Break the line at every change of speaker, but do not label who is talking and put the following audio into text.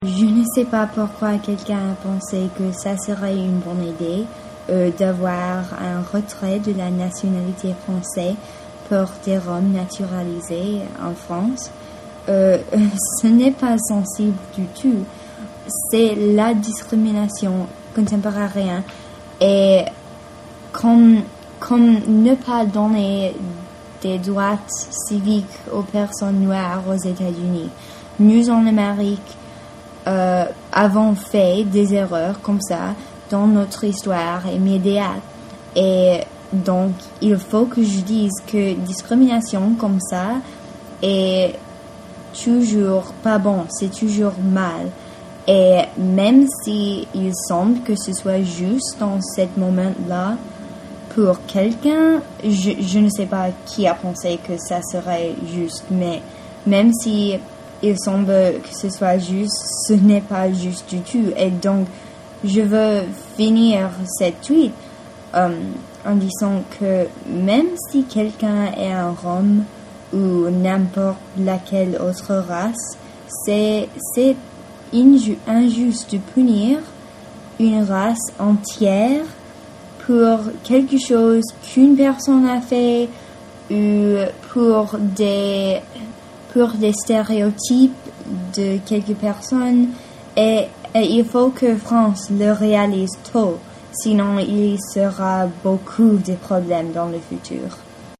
Je ne sais pas pourquoi quelqu'un a pensé que ça serait une bonne idée d'avoir un retrait de la nationalité française pour des Roms naturalisés en France. Ce n'est pas sensible du tout. C'est la discrimination contemporaine et comme ne pas donner des droits civiques aux personnes noires aux États-Unis. Nous, en Amérique, avons fait des erreurs comme ça dans notre histoire immédiate. Et donc, il faut que je dise que discrimination comme ça est toujours pas bon, c'est toujours mal. Et même si il semble que ce soit juste dans ce moment-là, pour quelqu'un, je ne sais pas qui a pensé que ça serait juste, mais même si il semble que ce soit juste, ce n'est pas juste du tout. Et donc, je veux finir cette tweet en disant que même si quelqu'un est un Rom ou n'importe laquelle autre race, c'est injuste de punir une race entière pour quelque chose qu'une personne a fait ou pour des stéréotypes de quelques personnes et il faut que France le réalise tôt, sinon il y sera beaucoup de problèmes dans le futur.